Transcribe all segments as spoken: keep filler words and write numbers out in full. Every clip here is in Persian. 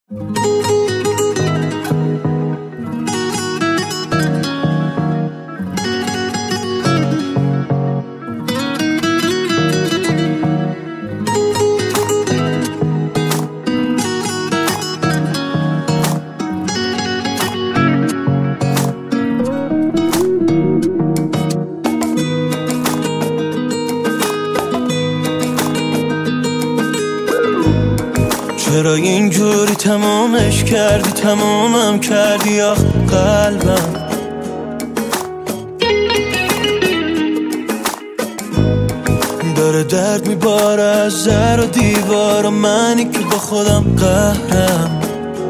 چرا اینجوری تمامش کردی، تمامم کردی آخ قلبم. داره درد میباره از در و دیوار و منی که با خودم قهرم.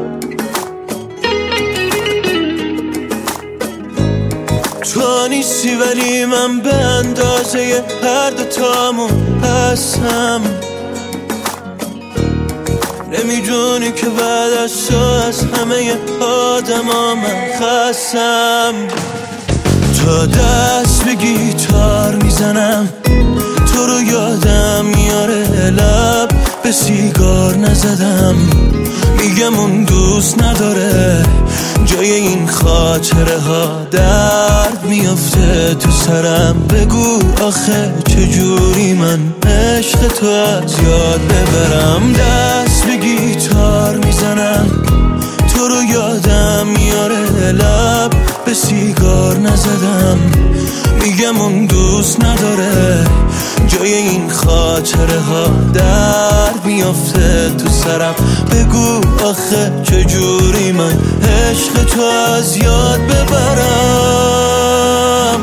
تو نیستی ولی من به اندازه هر دوتامون هستم. نمیدونی که بعد از تو از همه آدم ها من خستم. تا دست به گیتار میزنم تو رو یادم میاره، لب به سیگار نزدم. میگم اون دوست نداره، جای این خاطره ها درد میافته تو سرم. بگو آخه چجوری من عشق تو از یاد ببرم. دست به گیتار میزنم تو رو یادم میاره، لب به سیگار نزدم. میگم اون دوست نداره، جای این خاطره ها درد میافته تو سرم. بگو آخه چجوری من عشق تو از یاد ببرم.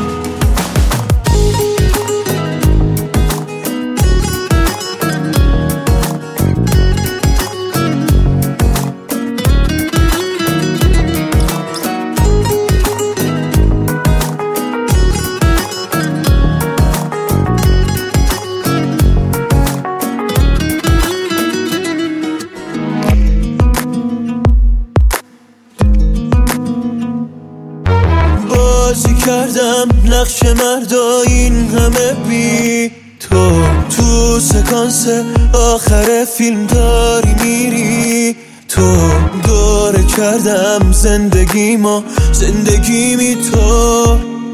بازی کردم نقش مردا این همه بی تو، تو سکانس آخر فیلم داری میری تو. دوره کردم زندگیمو زندگیمی تو.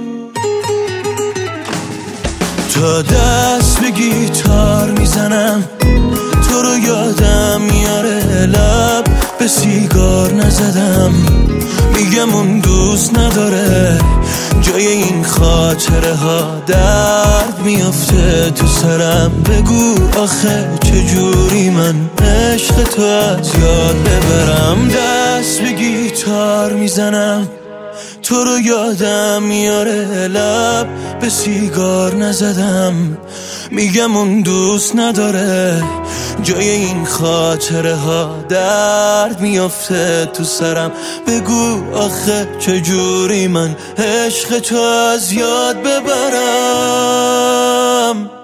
تا دست به گیتار میزنم تو رو یادم میاره، لب به سیگار نزدم. میگم اون دوست نداره، جای این خاطره ها درد میافته تو سرم. بگو آخه چجوری من عشق تو از یاد ببرم. دست به گیتار میزنم تو رو یادم میاره، لب به سیگار نزدم. میگم اون دوست نداره، جای این خاطره ها درد میافته تو سرم. بگو آخه چجوری من عشق تو از یاد ببرم.